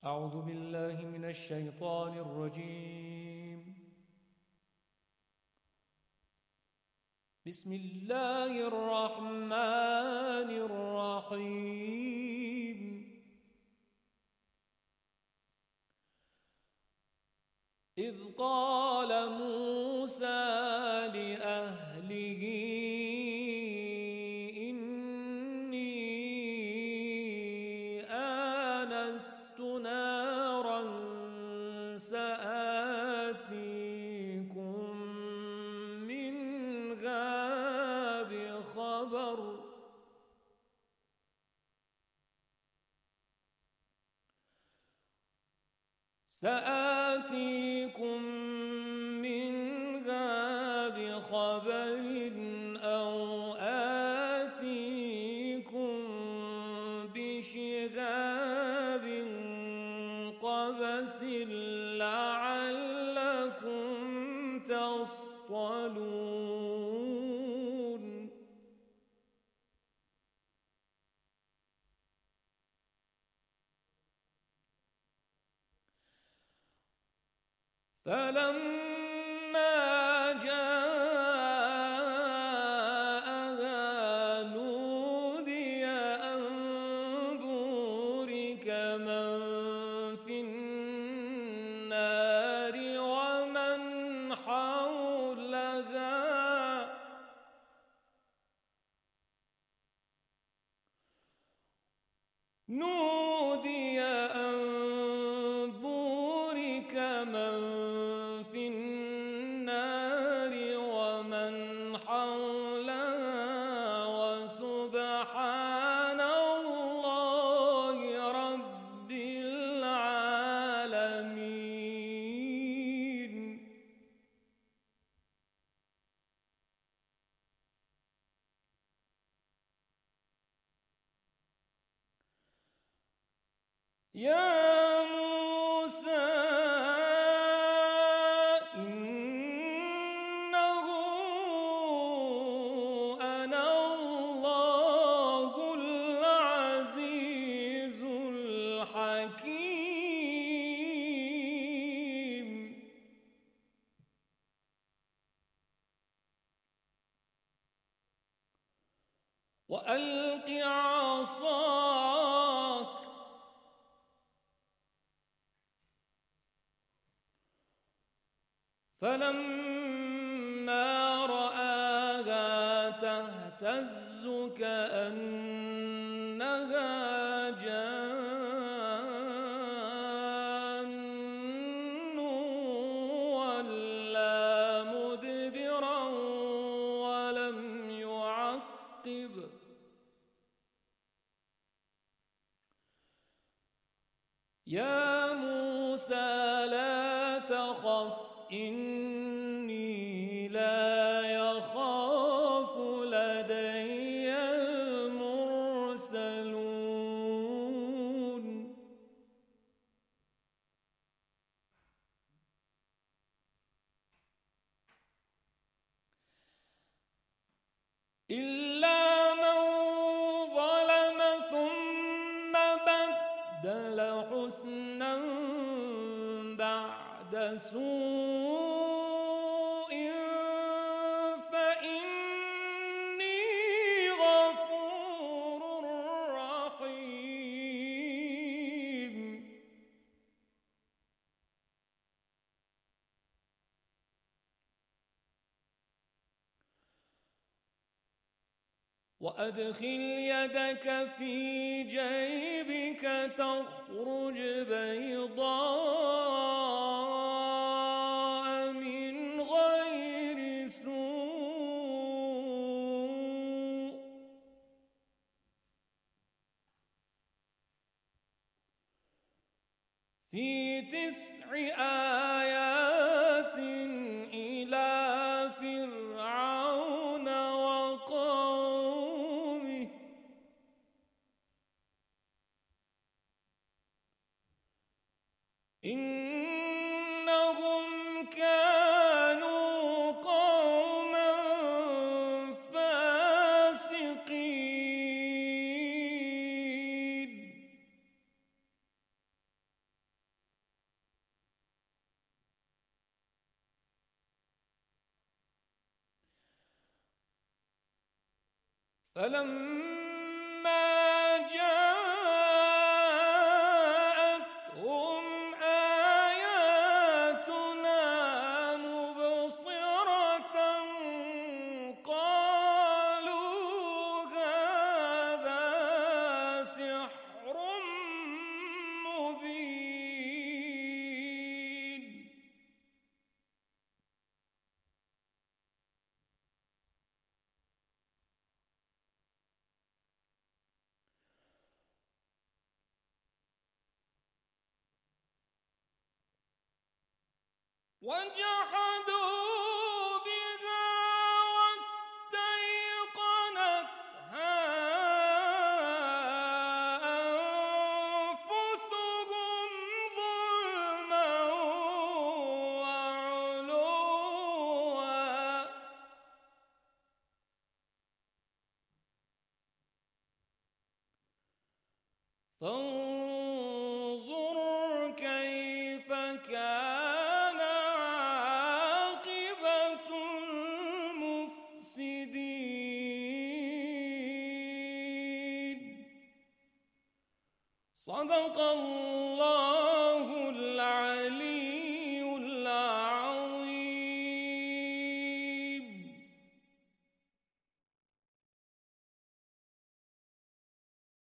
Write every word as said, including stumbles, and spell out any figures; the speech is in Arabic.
أعوذ بالله من الشيطان الرجيم. بسم الله الرحمن الرحيم. إذ قال موسى لأهله إني آنست نارا سآتيكم منها بخبر سآتيكم منها بخبر أو آتيكم بشهاب قبس لعلكم تصطلون. فلما جاءها نودي أن بورك من في النار ومن حولها نودي أن بورك من في النار ومن حولها وسبحان الله رب العالمين. يا موسى إنه أنا الله العزيز الحكيم. وألق عصاك فلما رآها تهتز كأنها جان ولا مدبرا ولم يعقب. يا موسى لا تخف إني لا يخاف لدي المرسلون. إلا من ظلم ثم بدل حسنا بعد سوء فإني غفور رحيم. وأدخل يدك في جيبك تخرج بيضاء من غير سوء في تسع آيات إلى فرعون وقومه إنهم كانوا قوما فاسقين. فلما جاءتهم آياتنا مبصرة قالوا هذا سحر مبين. وجحدوا بها واستيقنتها أنفسهم ظلما وعلوا فانظر كيف كان عاقبة المفسدين. صدق الله